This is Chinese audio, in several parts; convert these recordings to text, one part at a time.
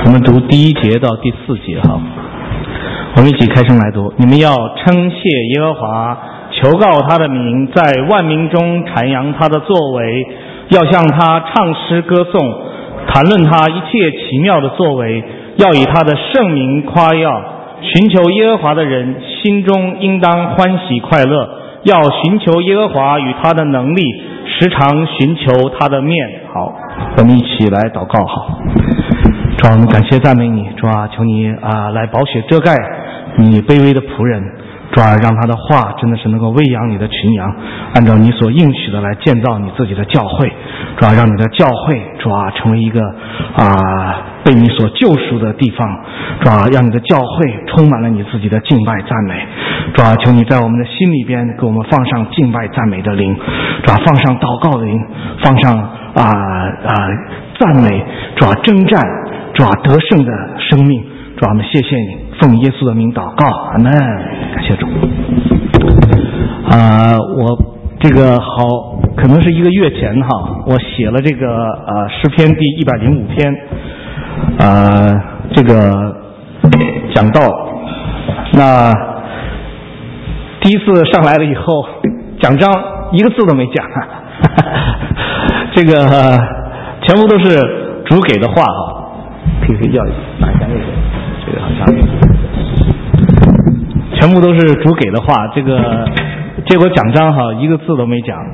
我们读第1节到第4节哈，我们一起开声来读。你们要称谢耶和华，求告他的名，在万民中传扬他的作为，要向他唱诗歌颂，谈论他一切奇妙的作为，要以他的圣名夸耀。寻求耶和华的人心中应当欢喜快乐，要寻求耶和华与他的能力，时常寻求他的面。好，我们一起来祷告。好，主啊，我们感谢赞美你，主啊，求你来宝血遮盖你卑微的仆人，主啊，让他的话真的是能够喂养你的群羊，按照你所应许的来建造你自己的教会，主啊，让你的教会主啊成为一个被你所救赎的地方，主啊，让你的教会充满了你自己的敬拜赞美，主啊，求你在我们的心里边给我们放上敬拜赞美的灵，主啊，放上祷告的灵，放上赞美，主啊，征战，主啊，得胜的生命，主啊，我们谢谢你，奉耶稣的名祷告，阿门。感谢主。我这个可能是1个月前哈，我写了这个诗篇第105篇，这个讲道。那第一次上来了以后，讲章1个字都没讲，这个全部都是主给的话哈。可以要拿一下那个，这个好像全部都是主给的话，这个结果讲章哈1个字都没讲。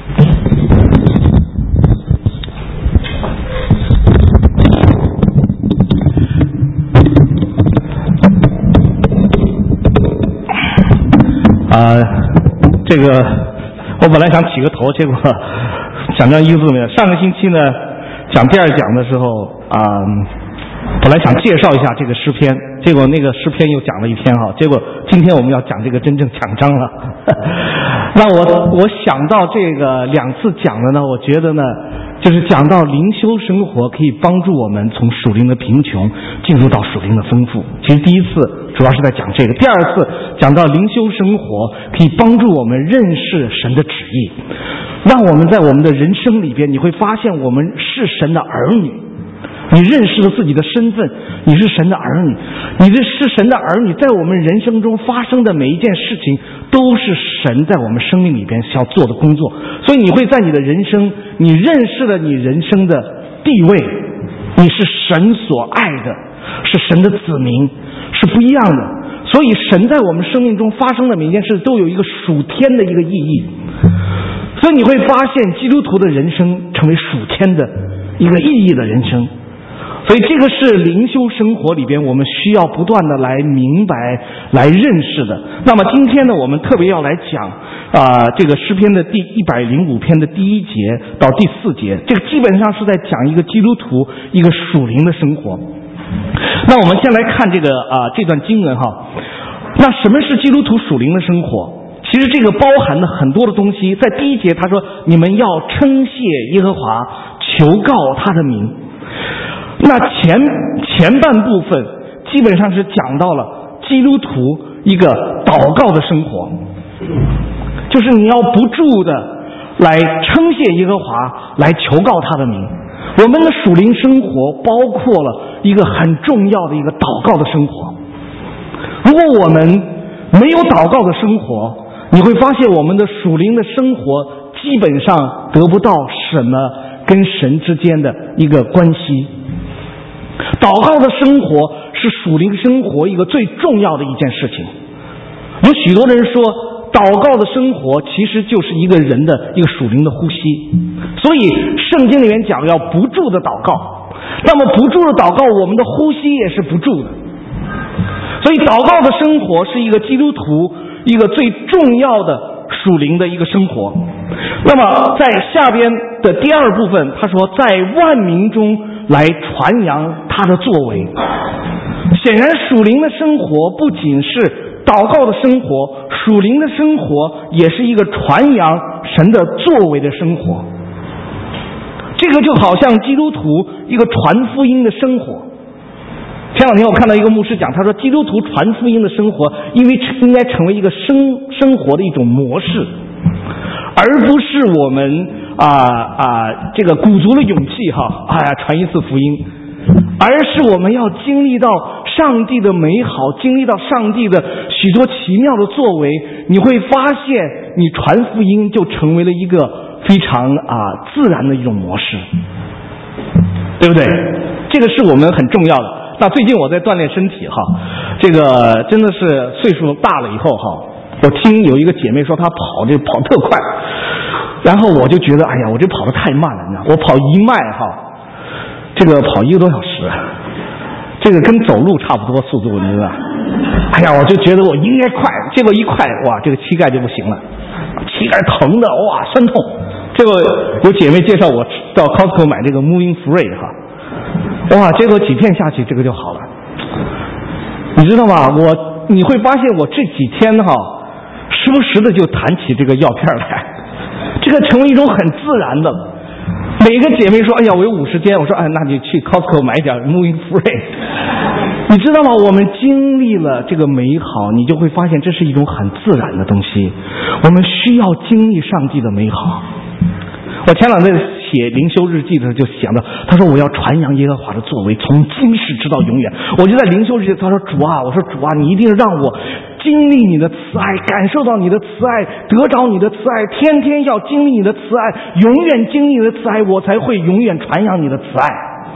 这个我本来想起个头，结果讲章1个字没有。上个星期呢讲第2讲的时候本来想介绍一下这个诗篇，结果那个诗篇又讲了一篇哈，结果今天我们要讲这个真正讲章了。那我想到这个2次讲的呢，我觉得呢，就是讲到灵修生活可以帮助我们从属灵的贫穷进入到属灵的丰富。其实第1次主要是在讲这个，第2次讲到灵修生活可以帮助我们认识神的旨意，让我们在我们的人生里边，你会发现我们是神的儿女。你认识了自己的身份，你是神的儿女，你是神的儿女，在我们人生中发生的每一件事情都是神在我们生命里边需要做的工作。所以你会在你的人生，你认识了你人生的地位，你是神所爱的，是神的子民，是不一样的。所以神在我们生命中发生的每一件事都有一个属天的一个意义。所以你会发现基督徒的人生成为属天的一个意义的人生。所以这个是灵修生活里边我们需要不断的来明白来认识的。那么今天呢，我们特别要来讲这个诗篇的第105篇的第1节到第4节，这个基本上是在讲一个基督徒一个属灵的生活。那我们先来看这个这段经文哈。那什么是基督徒属灵的生活？其实这个包含了很多的东西。在第1节他说，你们要称谢耶和华，求告他的名。那前半部分基本上是讲到了基督徒一个祷告的生活，就是你要不住的来称谢耶和华，来求告他的名。我们的属灵生活包括了一个很重要的一个祷告的生活。如果我们没有祷告的生活，你会发现我们的属灵的生活基本上得不到什么跟神之间的一个关系。祷告的生活是属灵生活一个最重要的一件事情。有许多人说，祷告的生活其实就是一个人的一个属灵的呼吸。所以圣经里面讲要不住的祷告，那么不住的祷告，我们的呼吸也是不住的。所以祷告的生活是一个基督徒一个最重要的属灵的一个生活。那么在下边的第2部分他说，在万民中来传扬他的作为。显然属灵的生活不仅是祷告的生活，属灵的生活也是一个传扬神的作为的生活。这个就好像基督徒一个传福音的生活。前2天我看到一个牧师讲，他说基督徒传福音的生活应该成为一个生活的一种模式，而不是我们这个鼓足了勇气传一次福音， 而是我们要经历到上帝的美好，经历到上帝的许多奇妙的作为，你会发现你传福音就成为了一个非常自然的一种模式，对不对？这个是我们很重要的。那最近我在锻炼身体这个真的是岁数大了以后我听有一个姐妹说她跑特快，然后我就觉得哎呀，我这跑得太慢了，你知道，我跑1迈这个跑1个多小时，这个跟走路差不多速度，你知道。哎呀，我就觉得我应该快，结果一快，哇，这个膝盖就不行了，膝盖疼的哇酸痛。这个有姐妹介绍我到 Costco 买这个 Moving Free 哇，结果几片下去这个就好了。你知道吗？你会发现我这几天时不时的就弹起这个药片来，这个成为一种很自然的。每个姐妹说哎呀我有50天，我说那你去 Costco 买点 Moving Free。 你知道吗？我们经历了这个美好，你就会发现这是一种很自然的东西。我们需要经历上帝的美好。我前两天写灵修日记的时候就想到，他说我要传扬耶和华的作为，从今世直到永远。我就在灵修日记，他说主啊，我说主啊，你一定让我经历你的慈爱，感受到你的慈爱，得着你的慈爱，天天要经历你的慈爱，永远经历你的慈爱，我才会永远传扬你的慈爱。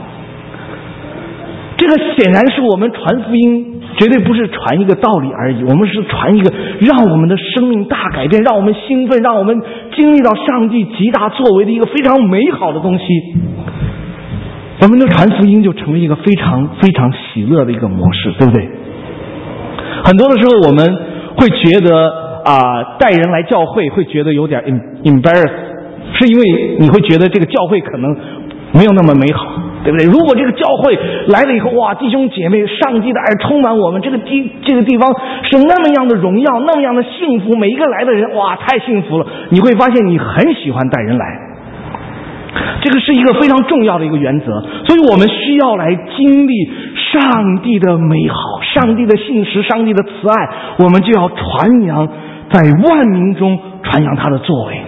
这个显然是我们传福音绝对不是传一个道理而已，我们是传一个让我们的生命大改变，让我们兴奋，让我们经历到上帝极大作为的一个非常美好的东西。我们的传福音就成为一个非常非常喜乐的一个模式，对不对？很多的时候我们会觉得带人来教会会觉得有点 embarrass， 是因为你会觉得这个教会可能没有那么美好，对不对？如果这个教会来了以后，哇，弟兄姐妹，上帝的爱充满我们，这个地方是那么样的荣耀，那么样的幸福，每一个来的人，哇，太幸福了。你会发现你很喜欢带人来，这个是一个非常重要的一个原则。所以我们需要来经历上帝的美好，上帝的信实，上帝的慈爱，我们就要传扬，在万民中传扬他的作为。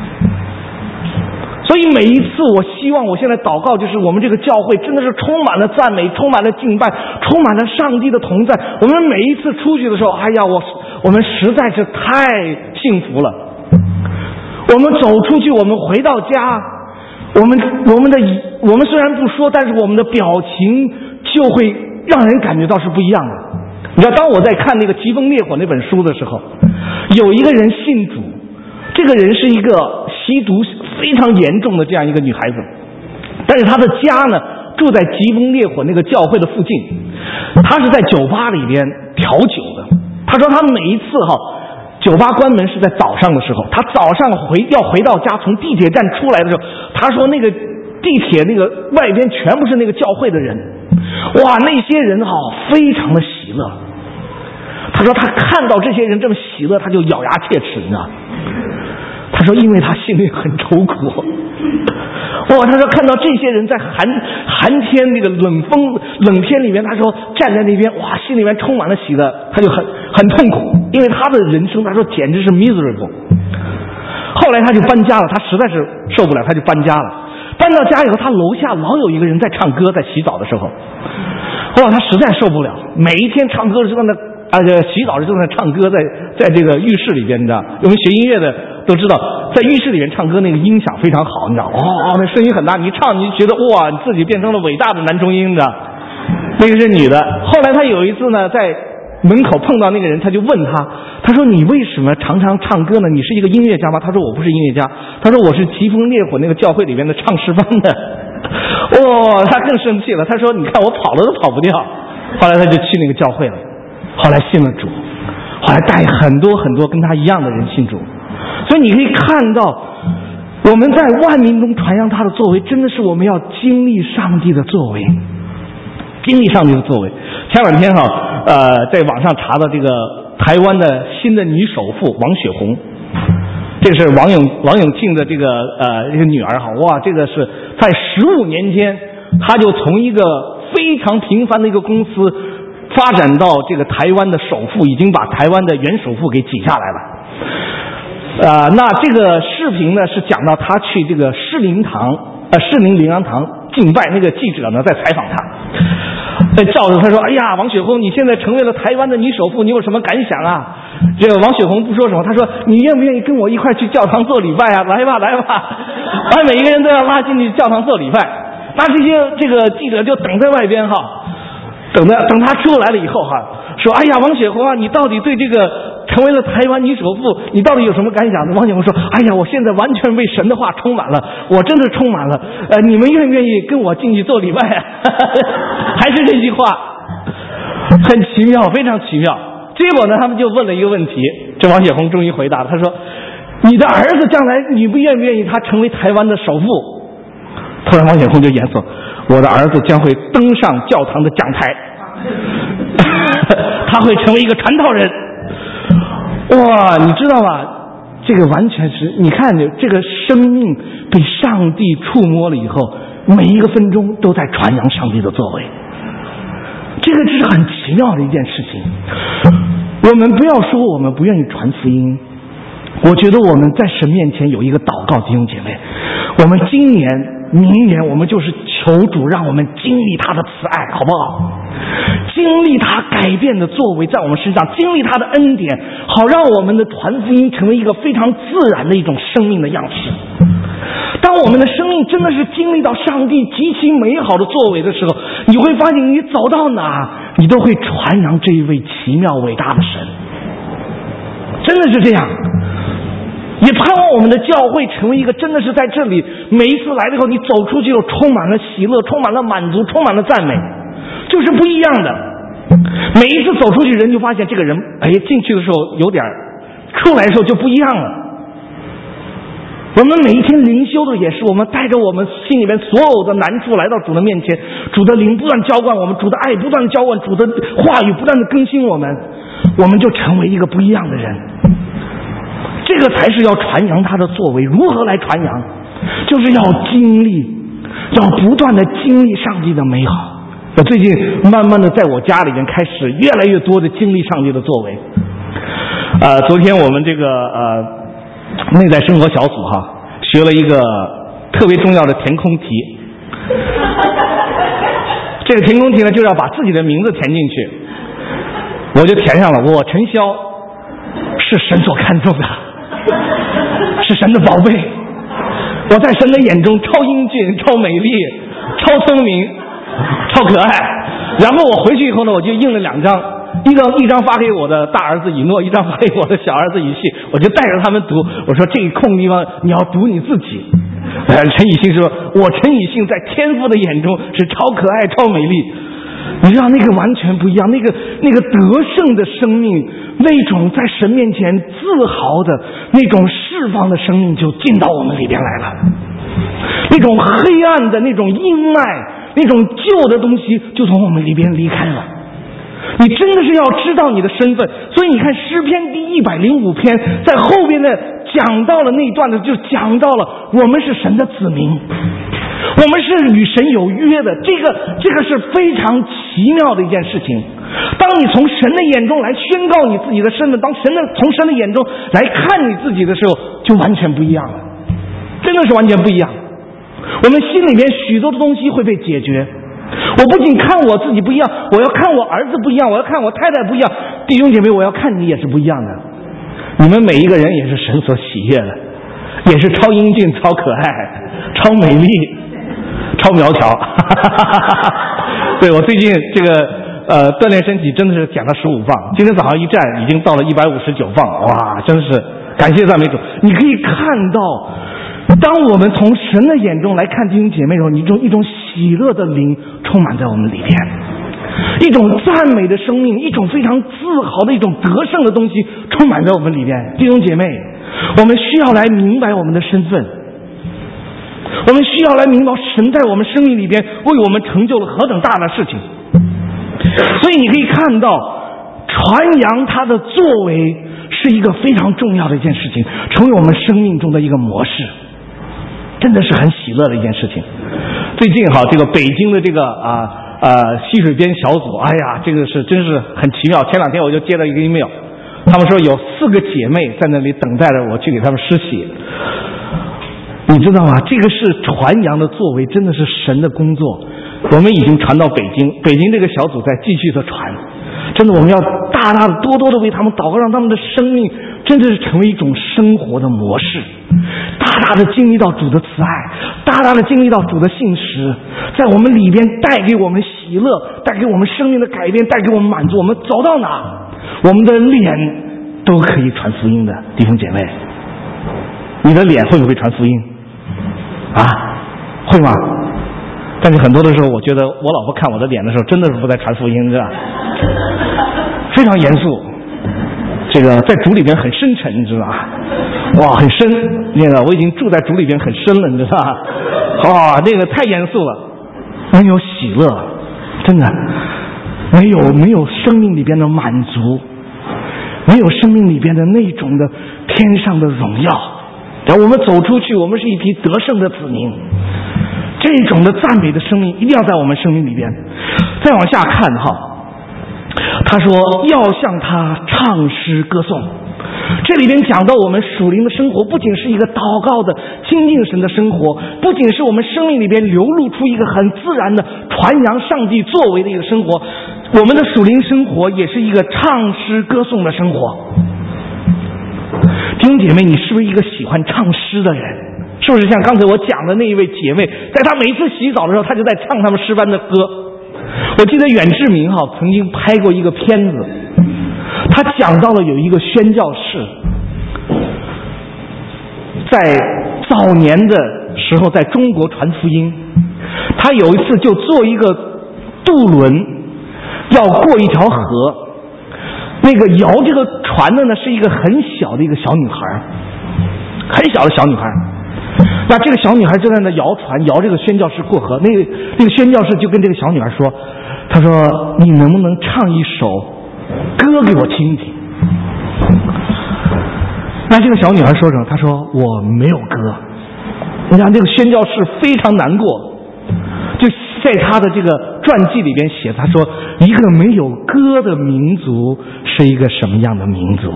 所以每一次我希望我现在祷告，就是我们这个教会真的是充满了赞美，充满了敬拜，充满了上帝的同在。我们每一次出去的时候，哎呀，我们实在是太幸福了。我们走出去，我们回到家，我们虽然不说，但是我们的表情就会让人感觉到是不一样的。你知道，当我在看那个《疾风烈火》那本书的时候，有一个人信主，这个人是一个吸毒非常严重的这样一个女孩子，但是她的家呢住在疾风烈火那个教会的附近，她是在酒吧里边调酒的。她说她每一次酒吧关门是在早上的时候，她早上要回到家，从地铁站出来的时候，她说那个地铁那个外边全部是那个教会的人，哇，那些人非常的喜乐。她说她看到这些人这么喜乐，她就咬牙切齿，你知道。他说因为他心里很愁苦。哇，他说看到这些人在寒天那个冷天里面，他说站在那边，哇，心里面充满了喜乐，他就很痛苦，因为他的人生他说简直是 miserable。 后来他就搬家了，他实在是受不了，他就搬家了。搬到家以后，他楼下老有一个人在唱歌，在洗澡的时候，哇，他实在受不了，每一天唱歌就在那洗澡就在那唱歌，在这个浴室里边，你知道，我们学音乐的都知道，在浴室里面唱歌那个音响非常好，你知道，那声音很大，你一唱你就觉得哇，你自己变成了伟大的男中音，你知道。那个是女的。后来他有一次呢，在门口碰到那个人，他就问他说你为什么常常唱歌呢？你是一个音乐家吗？他说我不是音乐家，他说我是疾风烈火那个教会里面的唱诗班的。哇，他更生气了，他说你看我跑了都跑不掉。后来他就去那个教会了，后来信了主，后来带很多很多跟他一样的人信主。所以你可以看到，我们在万民中传扬他的作为，真的是我们要经历上帝的作为，经历上帝的作为。前两天在网上查到这个台湾的新的女首富王雪红，这是王永庆的这个一个女儿哇，这个是在15年间，她就从一个非常平凡的一个公司发展到这个台湾的首富，已经把台湾的原首富给挤下来了。那这个视频呢是讲到他去这个士林堂士林灵粮堂敬拜，那个记者呢在采访他，照着他说：“哎呀，王雪红，你现在成为了台湾的女首富，你有什么感想啊？”这个王雪红不说什么，他说：“你愿不愿意跟我一块去教堂做礼拜啊？来吧，来吧！”把每一个人都要拉进去教堂做礼拜。那这个记者就等在外边哈，等他出来了以后哈，说：“哎呀，王雪红啊，你到底对这个成为了台湾女首富，你到底有什么感想呢？”王雪红说：“哎呀，我现在完全被神的话充满了，我真的充满了。你们愿不愿意跟我进去做礼拜啊？”还是这句话，很奇妙，非常奇妙。结果呢，他们就问了一个问题，这王雪红终于回答了，他说：“你的儿子将来，你不愿不愿意他成为台湾的首富？”突然王雪红就严肃：“我的儿子将会登上教堂的讲台，他会成为一个传道人。”哇，你知道吗？这个完全是，你看这个生命被上帝触摸了以后，每一个分钟都在传扬上帝的作为，这个是很奇妙的一件事情。我们不要说我们不愿意传福音，我觉得我们在神面前有一个祷告，弟兄姐妹，我们今年明年我们就是求主让我们经历他的慈爱，好不好？经历他改变的作为在我们身上，经历他的恩典，好让我们的传福音成为一个非常自然的一种生命的样式。当我们的生命真的是经历到上帝极其美好的作为的时候，你会发现你走到哪你都会传扬这一位奇妙伟大的神，真的是这样。也盼望我们的教会成为一个真的是在这里每一次来的时候，你走出去又充满了喜乐，充满了满足，充满了赞美，就是不一样的。每一次走出去，人就发现这个人，进去的时候有点，出来的时候就不一样了。我们每一天灵修的也是，我们带着我们心里面所有的难处来到主的面前，主的灵不断浇灌我们，主的爱不断的浇灌，主的话语不断的更新我们，我们就成为一个不一样的人。这个才是要传扬他的作为。如何来传扬？就是要经历，要不断的经历上帝的美好。我最近慢慢的在我家里面开始越来越多的经历上帝的作为。昨天我们这个内在生活小组学了一个特别重要的填空题。这个填空题呢，就是要把自己的名字填进去。我就填上了，我陈潇是神所看重的，是神的宝贝，我在神的眼中超英俊、超美丽、超聪明、超可爱。然后我回去以后呢，我就印了2张，一张发给我的大儿子以诺，一张发给我的小儿子以信，我就带着他们读。我说这个空地方你要读你自己。陈以信说，我陈以信在天父的眼中是超可爱、超美丽。你知道那个完全不一样，那个得胜的生命，那种在神面前自豪的那种释放的生命就进到我们里边来了。那种黑暗的那种阴霾，那种旧的东西就从我们里边离开了。你真的是要知道你的身份。所以你看诗篇第105篇在后边的讲到了那一段的，就讲到了我们是神的子民，我们是与神有约的。这个是非常奇妙的一件事情。当你从神的眼中来宣告你自己的身份，当从神的眼中来看你自己的时候，就完全不一样了，真的是完全不一样。我们心里面许多的东西会被解决。我不仅看我自己不一样，我要看我儿子不一样，我要看我太太不一样。弟兄姐妹，我要看你也是不一样的。你们每一个人也是神所喜悦的，也是超英俊、超可爱、超美丽、超苗条。对，我最近这个锻炼身体真的是减了15磅，今天早上一站已经到了159磅，哇，真是感谢赞美主。你可以看到，当我们从神的眼中来看弟兄姐妹的时候，一种喜乐的灵充满在我们里边，一种赞美的生命，一种非常自豪的一种得胜的东西充满在我们里边。弟兄姐妹，我们需要来明白我们的身份，我们需要来明白神在我们生命里边为我们成就了何等大的事情。所以你可以看到，传扬他的作为是一个非常重要的一件事情，成为我们生命中的一个模式，真的是很喜乐的一件事情。最近这个北京的这个溪水边小组，哎呀，这个是真是很奇妙。前2天我就接到一个 email， 他们说有4个姐妹在那里等待着我去给他们施洗。 你知道吗？这个是传扬的作为，真的是神的工作。我们已经传到北京，北京这个小组在继续的传。真的，我们要大大的、多多的为他们祷告，让他们的生命真的是成为一种生活的模式，大大的经历到主的慈爱，大大的经历到主的信实，在我们里边带给我们喜乐，带给我们生命的改变，带给我们满足。我们走到哪，我们的脸都可以传福音的。弟兄姐妹，你的脸会不会传福音啊？会吗？但是很多的时候，我觉得我老婆看我的脸的时候，真的是不在传福音，是吧？非常严肃，这个在主里边很深沉，你知道吧？哇，很深，那个我已经住在主里边很深了，你知道吧？哇，那个太严肃了，没有喜乐，真的没有生命里边的满足，没有生命里边的那种的天上的荣耀。然后我们走出去，我们是一批得胜的子民，这种的赞美的生命一定要在我们生命里边。再往下看哈。他说要向他唱诗歌颂，这里边讲到我们属灵的生活，不仅是一个祷告的亲近神的生活，不仅是我们生命里边流露出一个很自然的传扬上帝作为的一个生活，我们的属灵生活也是一个唱诗歌颂的生活。弟兄姐妹，你是不是一个喜欢唱诗的人？是不是像刚才我讲的那一位姐妹，在她每次洗澡的时候，她就在唱他们诗班的歌。我记得远志明曾经拍过一个片子，他讲到了有一个宣教士，在早年的时候在中国传福音，他有一次就坐一个渡轮要过一条河，那个摇这个船的呢是一个很小的一个小女孩，很小的小女孩。那这个小女孩就在那摇船，摇这个宣教士过河。那个宣教士就跟这个小女孩说，他说你能不能唱一首歌给我听听？那这个小女孩说什么？她说我没有歌。你看这个宣教士非常难过，就在他的这个传记里边写，他说一个没有歌的民族是一个什么样的民族？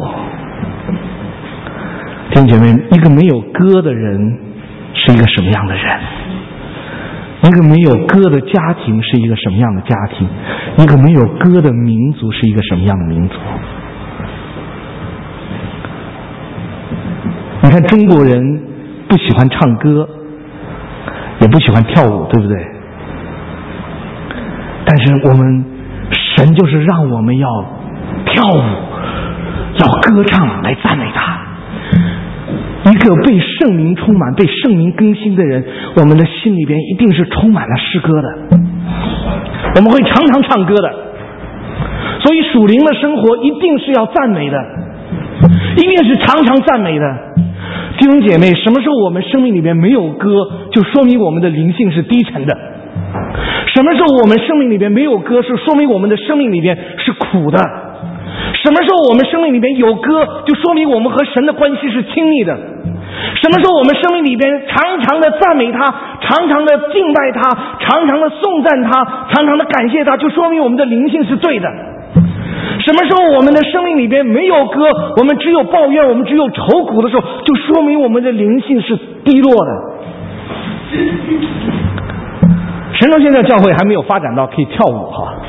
弟兄姐妹，一个没有歌的人是一个什么样的人？一个没有歌的家庭是一个什么样的家庭？一个没有歌的民族是一个什么样的民族？你看中国人不喜欢唱歌，也不喜欢跳舞，对不对？但是我们神就是让我们要跳舞，要歌唱来赞美他。一个被圣灵充满、被圣灵更新的人，我们的心里边一定是充满了诗歌的，我们会常常唱歌的。所以属灵的生活一定是要赞美的，一定是常常赞美的。弟兄姐妹，什么时候我们生命里边没有歌，就说明我们的灵性是低沉的。什么时候我们生命里边没有歌，是说明我们的生命里边是苦的。什么时候我们生命里边有歌，就说明我们和神的关系是亲密的。什么时候我们生命里边常常的赞美他，常常的敬拜他，常常的颂赞他，常常的感谢他，就说明我们的灵性是对的。什么时候我们的生命里边没有歌，我们只有抱怨，我们只有愁苦的时候，就说明我们的灵性是低落的。神州现在教会还没有发展到可以跳舞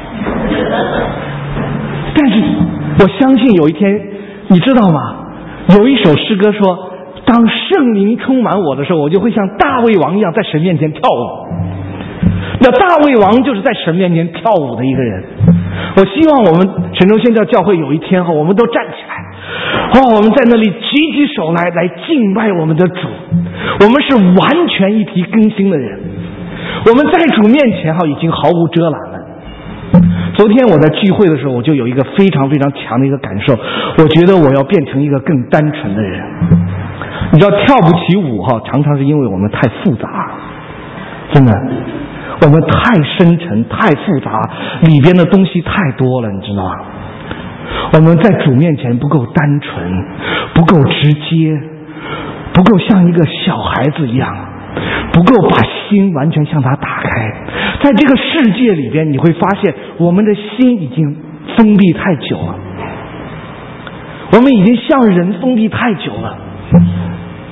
但是我相信有一天，你知道吗？有一首诗歌说，当圣灵充满我的时候，我就会像大卫王一样在神面前跳舞。那大卫王就是在神面前跳舞的一个人。我希望我们神州宣教教会有一天我们都站起来，我们在那里举起手来敬拜我们的主。我们是完全一体更新的人，我们在主面前已经毫无遮拦了。昨天我在聚会的时候，我就有一个非常非常强的一个感受，我觉得我要变成一个更单纯的人。你知道跳不起舞常常是因为我们太复杂，真的，我们太深沉太复杂，里边的东西太多了，你知道吗？我们在主面前不够单纯，不够直接，不够像一个小孩子一样，不够把心完全向他打开。在这个世界里边，你会发现我们的心已经封闭太久了，我们已经向人封闭太久了。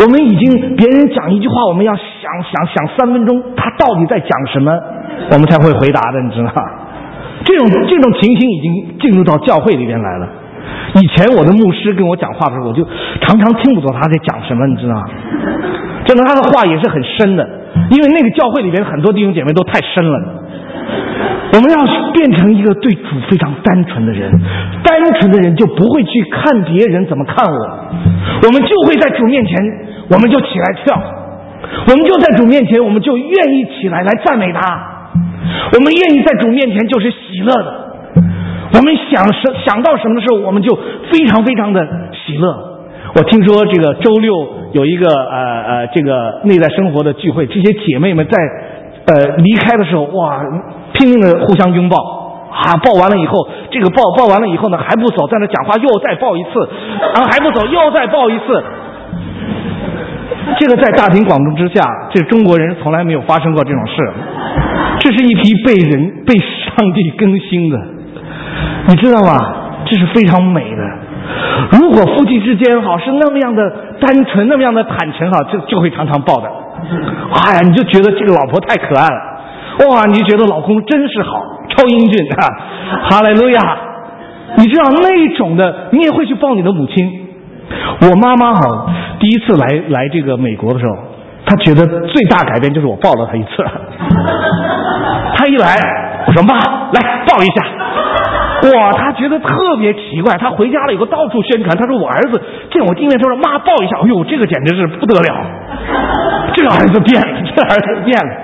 我们已经别人讲一句话，我们要想3分钟，他到底在讲什么，我们才会回答的，你知道吗？这种情形已经进入到教会里边来了。以前我的牧师跟我讲话的时候，我就常常听不懂他在讲什么，你知道吗？真的，他的话也是很深的，因为那个教会里边很多弟兄姐妹都太深了。我们要变成一个对主非常单纯的人，单纯的人就不会去看别人怎么看我们就会在主面前，我们就起来跳，我们就在主面前，我们就愿意起来赞美他，我们愿意在主面前就是喜乐的。我们想到什么的时候，我们就非常非常的喜乐。我听说这个周六有一个这个内在生活的聚会，这些姐妹们在离开的时候，哇，拼命的互相拥抱啊！抱完了以后，这个抱完了以后呢，还不走，在那讲话，又再抱一次，然后还不走，又再抱一次。这个在大庭广众之下，这中国人从来没有发生过这种事。这是一批被上帝更新的，你知道吗？这是非常美的。如果夫妻之间好是那么样的单纯，那么样的坦诚，就会常常抱的。哎呀，你就觉得这个老婆太可爱了，哇，你就觉得老公真是好，超英俊啊！哈利路亚！你知道那种的，你也会去抱你的母亲。我妈妈第一次来这个美国的时候，她觉得最大改变就是我抱了她一次。她一来，我说妈，来抱一下。哇，他觉得特别奇怪，他回家了以后到处宣传，他说我儿子见我第一面，他说妈抱一下，哎呦，这个简直是不得了，这个儿子变了，这儿子变了，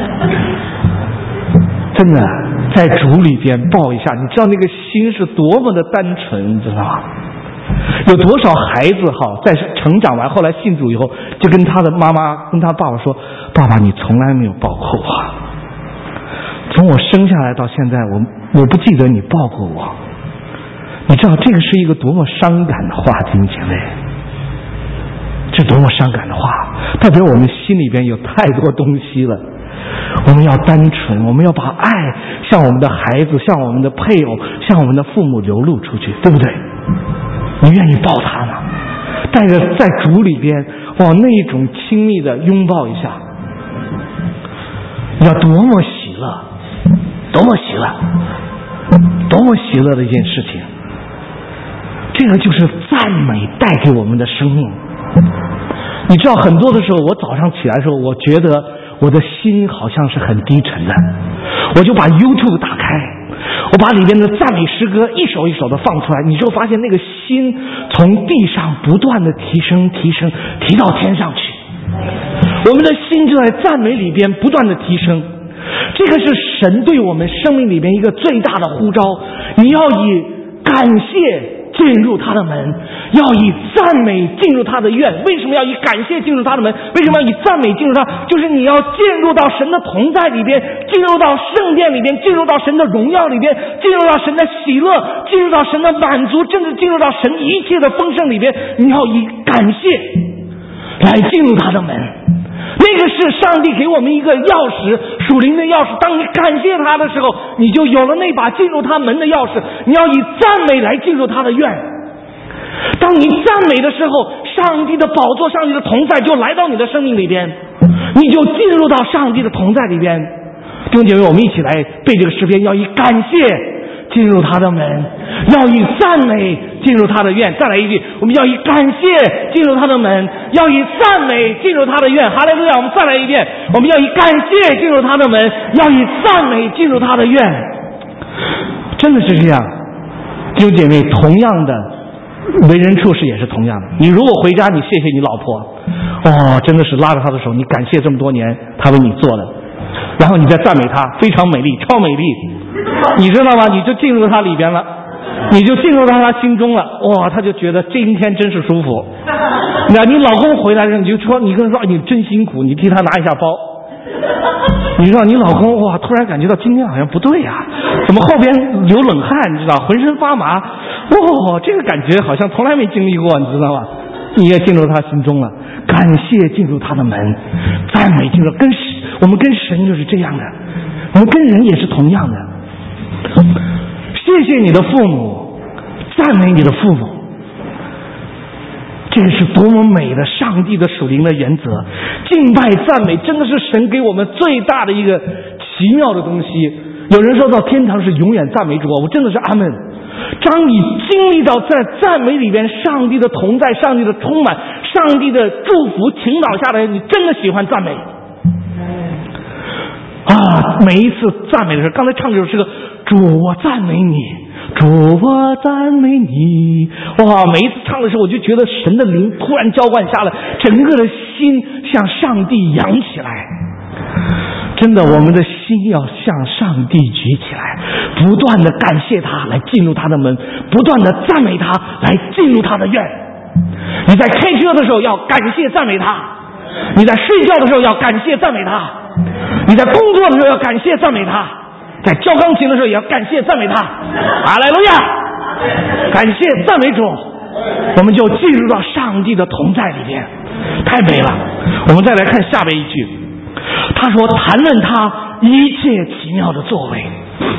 真的在主里边抱一下，你知道那个心是多么的单纯，你知道吗？有多少孩子在成长完后来信主以后，就跟他的妈妈跟他爸爸说，爸爸你从来没有抱过我，从我生下来到现在我不记得你抱过我。你知道这个是一个多么伤感的话，弟兄姐妹，这多么伤感的话，代表我们心里边有太多东西了。我们要单纯，我们要把爱向我们的孩子，向我们的配偶，向我们的父母流露出去，对不对？你愿意抱他吗？带着在主里边，那一种亲密的拥抱一下，要多么喜乐，多么喜乐，多么喜乐的一件事情。这个就是赞美带给我们的生命。你知道很多的时候，我早上起来的时候，我觉得我的心好像是很低沉的，我就把 YouTube 打开，我把里面的赞美诗歌一首一首的放出来，你就发现那个心从地上不断的提升提到天上去，我们的心就在赞美里边不断的提升。这个是神对我们生命里边一个最大的呼召，你要以感谢进入他的门，要以赞美进入他的院。为什么要以感谢进入他的门？为什么要以赞美进入他？就是你要进入到神的同在里边，进入到圣殿里边，进入到神的荣耀里边，进入到神的喜乐，进入到神的满足，甚至进入到神一切的丰盛里边。你要以感谢来进入他的门。那个是上帝给我们一个钥匙，属灵的钥匙。当你感谢他的时候，你就有了那把进入他门的钥匙。你要以赞美来进入他的院。当你赞美的时候，上帝的宝座，上帝的同在就来到你的生命里边，你就进入到上帝的同在里边。弟兄姐妹，我们一起来背这个诗篇，要以感谢进入他的门，要以赞美进入他的院。再来一句，我们要以感谢进入他的门，要以赞美进入他的院。哈利路亚！我们再来一遍，我们要以感谢进入他的门，要以赞美进入他的院。真的是这样，弟兄姐妹，同样的为人处事也是同样的。你如果回家你谢谢你老婆，真的是拉着她的手，你感谢这么多年她为你做的，然后你再赞美她，非常美丽，超美丽，你知道吗？你就进入她里边了，你就进入到她心中了。她就觉得今天真是舒服。你老公回来的时候，你就说，你跟他说，你真辛苦，你替他拿一下包。你知道你老公突然感觉到今天好像不对呀，怎么后边流冷汗，你知道，浑身发麻，这个感觉好像从来没经历过，你知道吗？你也进入他心中了，感谢进入他的门，赞美进入，我们跟神就是这样的，我们跟人也是同样的。谢谢你的父母，赞美你的父母， 这是多么美的上帝的属灵的原则！敬拜赞美真的是神给我们最大的一个奇妙的东西。有人说到天堂是永远赞美主，我真的是阿们。当你经历到在赞美里边上帝的同在、上帝的充满、上帝的祝福倾倒下来，你真的喜欢赞美啊！每一次赞美的时候，刚才唱这首诗歌，主我赞美你，主我赞美你，哇！每一次唱的时候，我就觉得神的灵突然浇灌下来，整个的心向上帝扬起来。真的，我们的心要向上帝举起来，不断的感谢他，来进入他的门；不断的赞美他，来进入他的院。你在开车的时候要感谢赞美他，你在睡觉的时候要感谢赞美他，你在工作的时候要感谢赞美他，在教钢琴的时候也要感谢赞美他。哈利路亚！感谢赞美主，我们就进入到上帝的同在里边，太美了。我们再来看下边一句，他说谈论他一切奇妙的作为。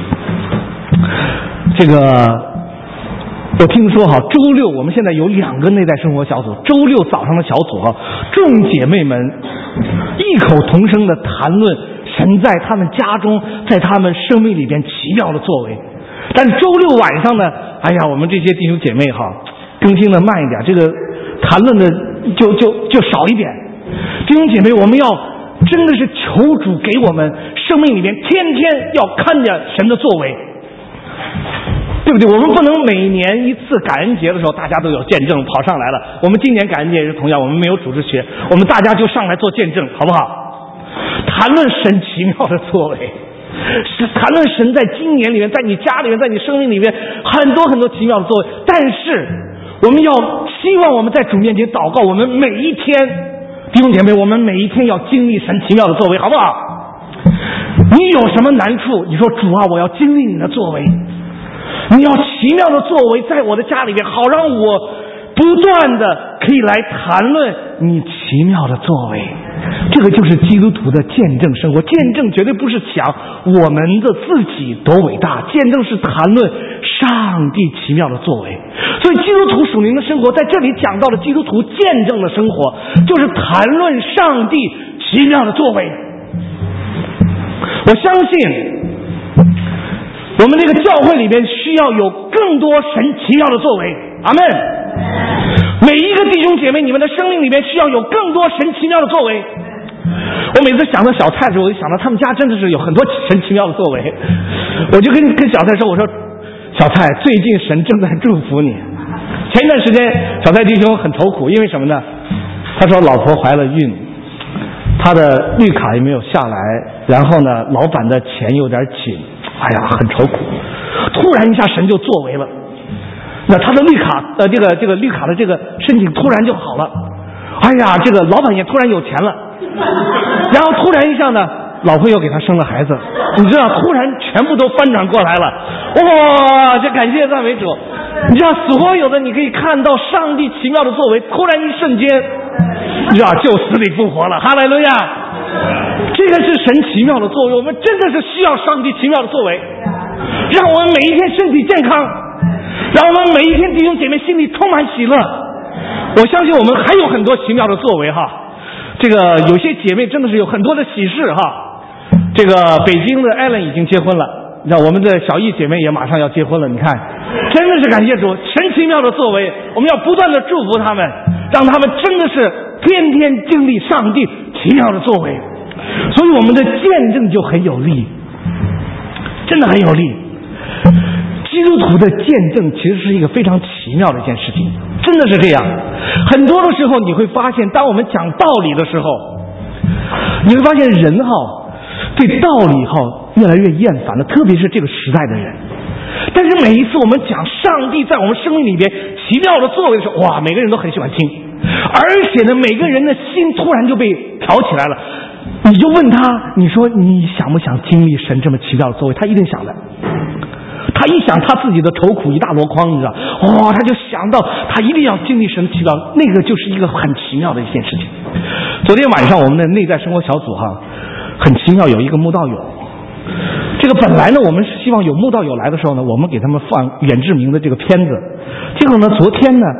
这个我听说周六我们现在有2个内在生活小组，周六早上的小组众姐妹们异口同声的谈论神在他们家中，在他们生命里边奇妙的作为。但是周六晚上呢，哎呀，我们这些弟兄姐妹更新的慢一点，这个谈论的就少一点。弟兄姐妹，我们要真的是求主给我们生命里面天天要看见神的作为，对不对？我们不能每年一次感恩节的时候大家都有见证跑上来了，我们今年感恩节也是同样，我们没有组织学，我们大家就上来做见证，好不好？谈论神奇妙的作为，是谈论神在今年里面，在你家里面，在你生命里面很多很多奇妙的作为。但是我们要希望我们在主面前祷告，我们每一天，弟兄姐妹，我们每一天要经历神奇妙的作为，好不好？你有什么难处，你说主啊，我要经历你的作为，你要奇妙的作为在我的家里面，好让我不断的可以来谈论你奇妙的作为。这个就是基督徒的见证生活。见证绝对不是讲我们的自己多伟大，见证是谈论上帝奇妙的作为。所以基督徒属灵的生活在这里讲到的基督徒见证的生活，就是谈论上帝奇妙的作为。我相信我们这个教会里边需要有更多神奇妙的作为，阿们。每一个弟兄姐妹，你们的生命里面需要有更多神奇妙的作为。我每次想到小蔡的时候，我就想到他们家真的是有很多神奇妙的作为。我就跟小蔡说，我说小蔡，最近神正在祝福你。前一段时间小蔡弟兄很愁苦，因为什么呢？他说老婆怀了孕，他的绿卡也没有下来，然后呢老板的钱有点紧，哎呀很愁苦。突然一下神就作为了，那他的绿卡这个绿卡的这个申请突然就好了，哎呀这个老板也突然有钱了，然后突然一下呢老婆又给他生了孩子，你知道突然全部都翻转过来了，哇，这感谢赞美主。你知道所有的你可以看到上帝奇妙的作为，突然一瞬间你知道就死里复活了，哈利路亚。这个是神奇妙的作为，我们真的是需要上帝奇妙的作为，让我们每一天身体健康，让我们每一天弟兄姐妹心里充满喜乐。我相信我们还有很多奇妙的作为哈。这个有些姐妹真的是有很多的喜事哈。这个北京的艾伦已经结婚了，那我们的小易姐妹也马上要结婚了，你看真的是感谢主，神奇妙的作为，我们要不断的祝福他们，让他们真的是天天经历上帝奇妙的作为。所以我们的见证就很有力，真的很有力。基督徒的见证其实是一个非常奇妙的一件事情，真的是这样。很多的时候你会发现，当我们讲道理的时候，你会发现人对道理越来越厌烦了，特别是这个时代的人。但是每一次我们讲上帝在我们生命里边奇妙的作为的时候，哇，每个人都很喜欢听，而且呢每个人的心突然就被挑起来了。你就问他，你说你想不想经历神这么奇妙的作为，他一定想的。他一想他自己的愁苦一大箩筐，你知道，他就想到他一定要经历神的奇妙，那个就是一个很奇妙的一件事情。昨天晚上我们的内在生活小组很奇妙，有一个慕道友。这个本来呢我们是希望有慕道友来的时候呢，我们给他们放远志明的这个片子，结果呢昨天呢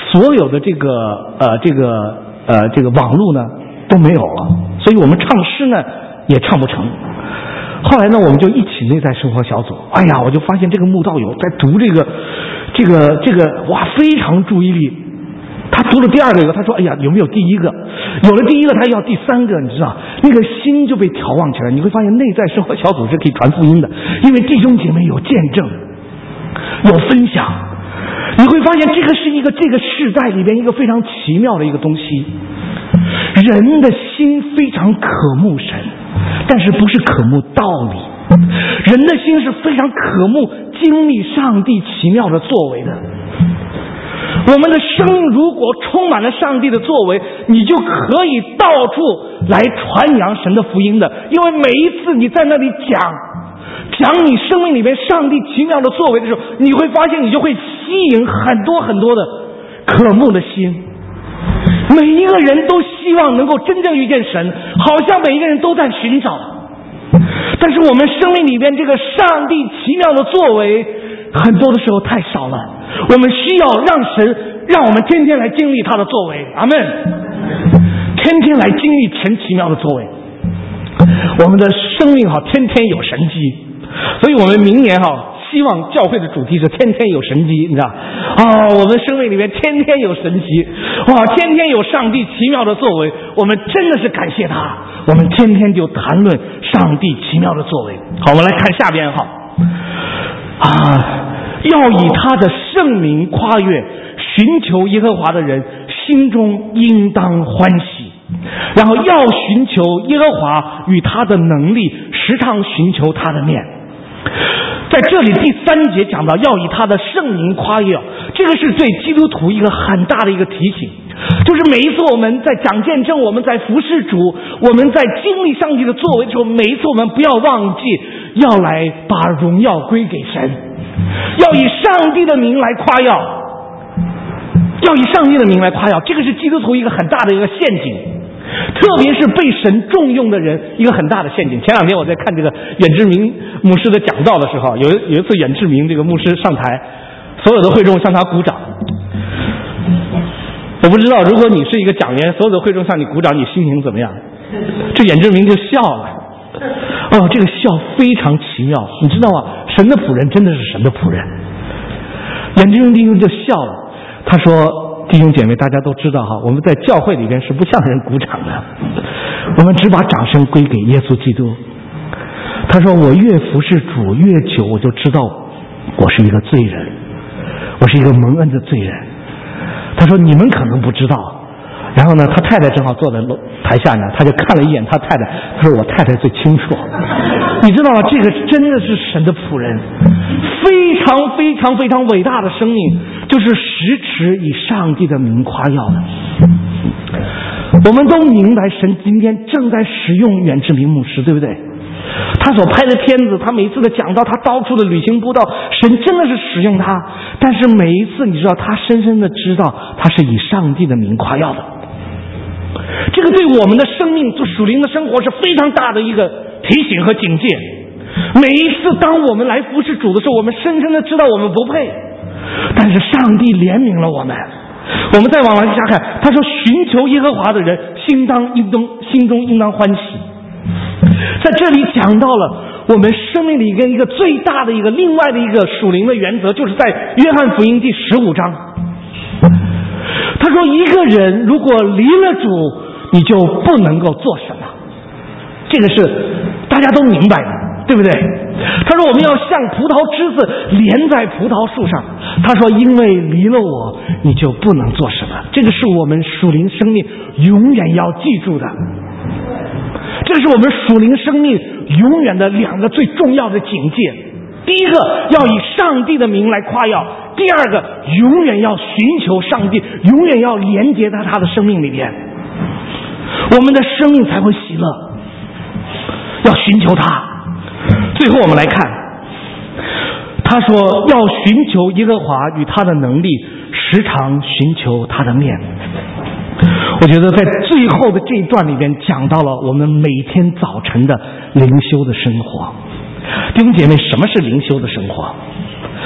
所有的这个网络呢都没有了，所以我们唱诗呢也唱不成。后来呢，我们就一起内在生活小组。哎呀，我就发现这个慕道友在读这个，哇，非常注意力。他读了第二个以后，他说：“哎呀，有没有第一个？有了第一个，他要第三个，你知道，那个心就被调旺起来。你会发现内在生活小组是可以传福音的，因为弟兄姐妹有见证，有分享。你会发现这个是一个这个世代里边一个非常奇妙的一个东西。人的心非常渴慕神。”但是不是渴慕道理，人的心是非常渴慕经历上帝奇妙的作为的。我们的生命如果充满了上帝的作为，你就可以到处来传扬神的福音的。因为每一次你在那里讲你生命里面上帝奇妙的作为的时候，你会发现你就会吸引很多很多的渴慕的心。每一个人都希望能够真正遇见神，好像每一个人都在寻找。但是我们生命里边这个上帝奇妙的作为，很多的时候太少了。我们需要让神让我们天天来经历他的作为，阿们，天天来经历神奇妙的作为。我们的生命天天有神迹，所以我们明年希望教会的主题是天天有神迹，你知道我们生命里面天天有神迹，天天有上帝奇妙的作为。我们真的是感谢他，我们天天就谈论上帝奇妙的作为。好，我们来看下边要以他的圣名夸悦，寻求耶和华的人心中应当欢喜。然后要寻求耶和华与他的能力，时常寻求他的面。在这里第3节讲到要以他的圣名夸耀，这个是对基督徒一个很大的一个提醒，就是每一次我们在讲见证，我们在服侍主，我们在经历上帝的作为的时候，每一次我们不要忘记要来把荣耀归给神，要以上帝的名来夸耀，要以上帝的名来夸耀。这个是基督徒一个很大的一个陷阱，特别是被神重用的人一个很大的陷阱。前2天我在看这个远志明牧师的讲道的时候，有一次远志明这个牧师上台，所有的会众向他鼓掌。我不知道如果你是一个讲员，所有的会众向你鼓掌，你心情怎么样？这远志明就笑了。这个笑非常奇妙，你知道吗？神的仆人真的是神的仆人。远志明弟兄就笑了，他说：“弟兄姐妹，大家都知道我们在教会里边是不向人鼓掌的，我们只把掌声归给耶稣基督。”他说：“我越服侍主越久，我就知道我是一个罪人，我是一个蒙恩的罪人。”他说：“你们可能不知道。”然后呢，他太太正好坐在台下呢，他就看了一眼他太太，他说：“我太太最清楚。”你知道吗？这个真的是神的仆人，非常非常非常伟大的生命，就是时时以上帝的名夸耀的。我们都明白神今天正在使用远志明牧师，对不对？他所拍的片子，他每一次的讲道，他到处的旅行布道，神真的是使用他。但是每一次你知道，他深深的知道他是以上帝的名夸耀的。这个对我们的生命做属灵的生活是非常大的一个提醒和警戒。每一次当我们来服侍主的时候，我们深深的知道我们不配，但是上帝怜悯了我们。我们再往下看，他说：“寻求耶和华的人心中应当欢喜。”在这里讲到了我们生命里一个最大的另外的一个属灵的原则，就是在约翰福音第15章。他说：“一个人如果离了主，你就不能够做什么。”这个是大家都明白的，对不对？他说：“我们要像葡萄枝子连在葡萄树上。”他说：“因为离了我，你就不能做什么。”这个是我们属灵生命永远要记住的。这是我们属灵生命永远的2个最重要的警戒。第一个，要以上帝的名来夸耀；第2个，永远要寻求上帝，永远要连接在他的生命里边，我们的生命才会喜乐。要寻求他。最后我们来看，他说要寻求耶和华与他的能力，时常寻求他的面。我觉得在最后的这一段里边讲到了我们每天早晨的灵修的生活。弟兄姐妹，什么是灵修的生活？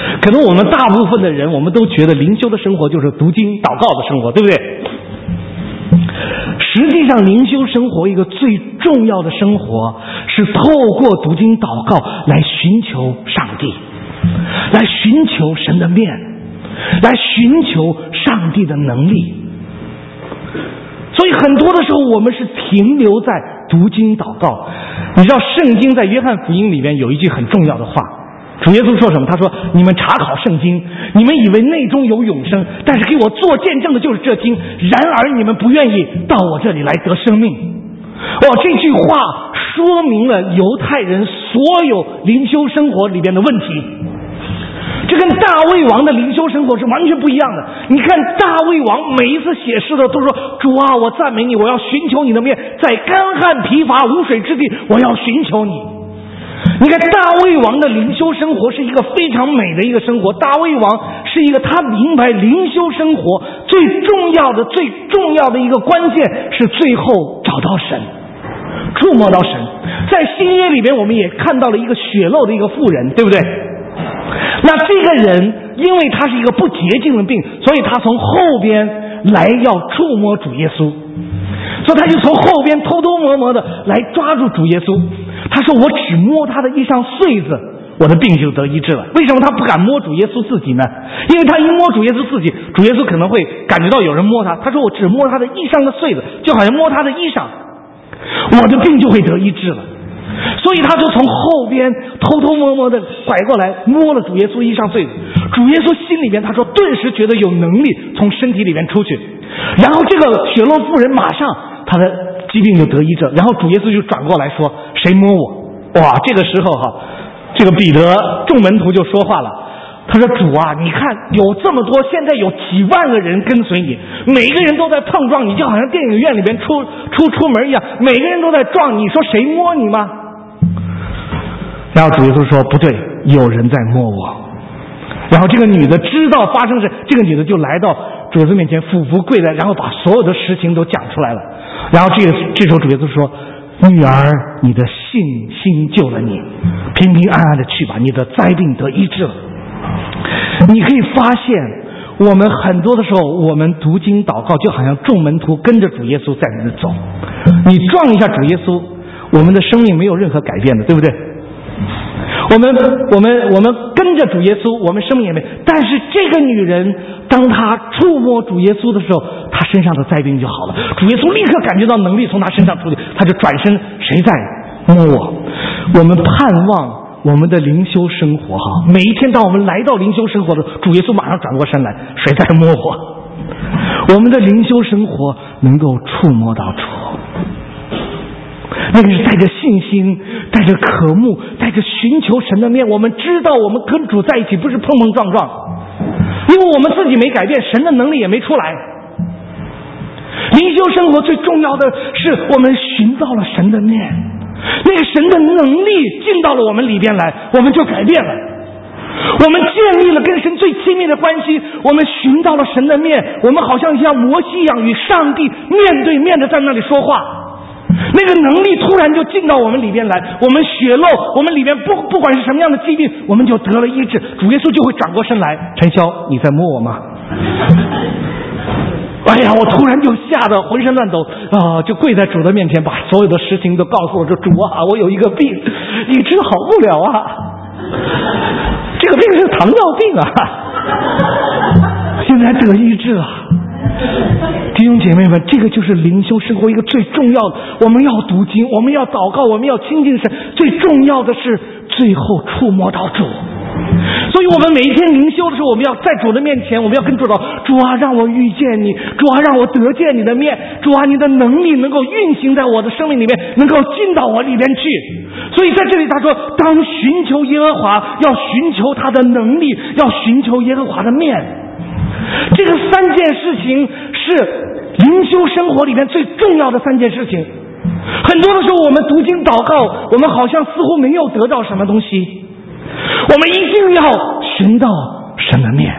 可能我们大部分的人，我们都觉得灵修的生活就是读经祷告的生活，对不对？实际上灵修生活一个最重要的生活是透过读经祷告来寻求上帝，来寻求神的面，来寻求上帝的能力。所以很多的时候我们是停留在读经祷告。你知道圣经在约翰福音里面有一句很重要的话，主耶稣说什么？他说，你们查考圣经，你们以为内中有永生，但是给我做见证的就是这经，然而你们不愿意到我这里来得生命。这句话说明了犹太人所有灵修生活里边的问题。这跟大卫王的灵修生活是完全不一样的。你看大卫王每一次写诗的都说，主啊，我赞美你，我要寻求你的面，在干旱疲乏无水之地，我要寻求你。你看大卫王的灵修生活是一个非常美的一个生活。大卫王是一个，他明白灵修生活最重要的一个关键是最后找到神，触摸到神。在新约里边我们也看到了一个血漏的一个妇人，对不对？那这个人因为他是一个不洁净的病，所以他从后边来要触摸主耶稣，所以他就从后边偷偷摸摸的来抓住主耶稣。他说，我只摸他的衣裳穗子，我的病就得医治了。为什么他不敢摸主耶稣自己呢？因为他一摸主耶稣自己，主耶稣可能会感觉到有人摸他。他说，我只摸他的衣裳的穗子，就好像摸他的衣裳，我的病就会得医治了。所以他就从后边偷偷摸摸的拐过来摸了主耶稣衣裳穗子。主耶稣心里边，他说顿时觉得有能力从身体里面出去，然后这个血漏妇人马上他的疾病就得医治。然后主耶稣就转过来说，谁摸我？哇，这个时候这个彼得众门徒就说话了。他说，主啊，你看有这么多，现在有几万个人跟随你，每个人都在碰撞你，就好像电影院里边出门一样，每个人都在撞你，说谁摸你吗？然后主耶稣说，不对，有人在摸我。然后这个女的知道发生事，这个女的就来到主耶稣面前俯伏跪在，然后把所有的实情都讲出来了。然后这时候主耶稣说，女儿，你的信心救了你，平平安安的去吧，你的灾病得医治了。你可以发现，我们很多的时候，我们读经祷告就好像众门徒跟着主耶稣在那走，你撞一下主耶稣，我们的生命没有任何改变的，对不对？我们跟着主耶稣，我们生命也没。但是这个女人，当她触摸主耶稣的时候，她身上的灾病就好了。主耶稣立刻感觉到能力从她身上出去，他就转身，谁在摸我？我们盼望我们的灵修生活每一天当我们来到灵修生活的，主耶稣马上转过身来，谁在摸我？我们的灵修生活能够触摸到主，那个是带着信心，带着渴慕，带着寻求神的面。我们知道我们跟主在一起不是碰碰撞撞，因为我们自己没改变，神的能力也没出来。灵修生活最重要的是我们寻到了神的面，那个神的能力进到了我们里边来，我们就改变了。我们建立了跟神最亲密的关系，我们寻到了神的面，我们好像摩西一样与上帝面对面的在那里说话，那个能力突然就进到我们里边来，我们血漏，我们里边不管是什么样的疾病，我们就得了医治。主耶稣就会转过身来，陈潇，你在摸我吗？哎呀，我突然就吓得浑身乱抖就跪在主的面前，把所有的事情都告诉我，说主啊，我有一个病一直好不了啊，这个病是糖尿病啊，现在得医治了。弟兄姐妹们，这个就是灵修生活一个最重要的，我们要读经，我们要祷告，我们要亲近神，最重要的是最后触摸到主。所以我们每一天灵修的时候，我们要在主的面前，我们要跟主祷，主啊，让我遇见你，主啊，让我得见你的面，主啊，你的能力能够运行在我的生命里面，能够进到我里边去。所以在这里他说，当寻求耶和华，要寻求他的能力，要寻求耶和华的面。这个三件事情是灵修生活里面最重要的三件事情。很多的时候我们读经祷告，我们好像似乎没有得到什么东西，我们一定要寻到神的面，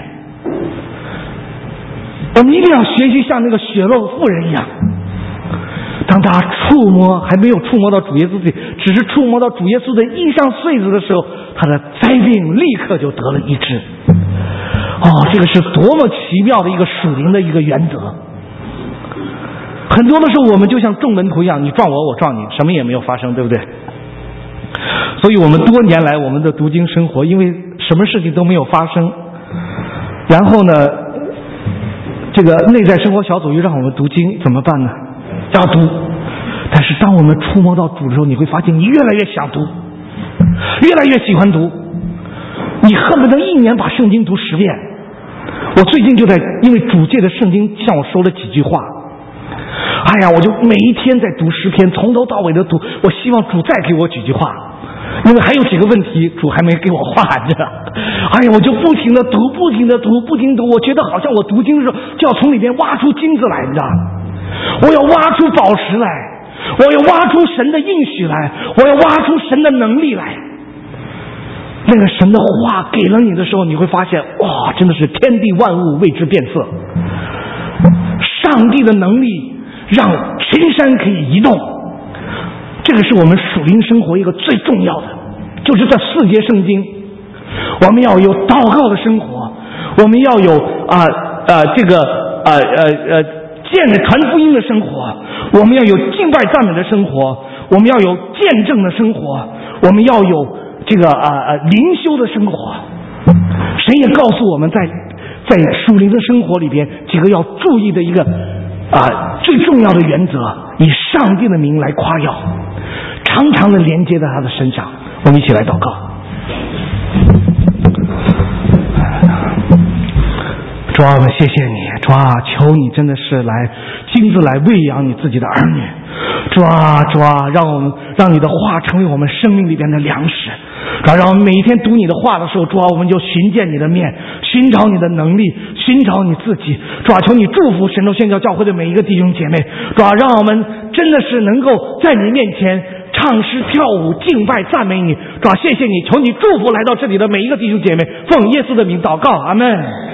我们一定要学习像那个血漏妇人一样，当他还没有触摸到主耶稣自己，只是触摸到主耶稣的衣裳穗子的时候， 他的灾病立刻就得了医治。这个是多么奇妙的一个属灵的一个原则。很多的时候我们就像众门徒一样，你撞我我撞你，什么也没有发生，对不对？所以我们多年来我们的读经生活，因为什么事情都没有发生，然后呢这个内在生活小组又让我们读经，怎么办呢？要读。但是当我们触摸到主的时候，你会发现你越来越想读，越来越喜欢读，你恨不得一年把圣经读10遍。我最近就在因为主借的圣经向我说了几句话，我就每一天在读诗篇，从头到尾的读，我希望主再给我几句话，因为还有几个问题主还没给我话着。我就不停的读，不停的读，不停地读，我觉得好像我读经的时候就要从里面挖出金子来，你知道，我要挖出宝石来，我要挖出神的应许来，我要挖出神的能力来。那个神的话给了你的时候，你会发现哇，真的是天地万物为之变色，上帝的能力让群山可以移动。这个是我们属灵生活一个最重要的，就是这4节圣经，我们要有祷告的生活，我们要有传福音的生活，我们要有敬拜赞美的生活，我们要有见证的生活，我们要有灵修的生活。神也告诉我们在属灵的生活里边几个要注意的一个最重要的原则，以上帝的名来夸耀，常常的连接在他的身上。我们一起来祷告。主啊，我们谢谢你，主啊，求你真的是来亲自来喂养你自己的儿女。主啊，让你的话成为我们生命里边的粮食。主啊，让我们每一天读你的话的时候，主啊，我们就寻见你的面，寻找你的能力，寻找你自己。主啊，求你祝福神州宣教教会的每一个弟兄姐妹。主啊，让我们真的是能够在你面前唱诗跳舞敬拜赞美你。主啊，谢谢你，求你祝福来到这里的每一个弟兄姐妹，奉耶稣的名祷告，阿们。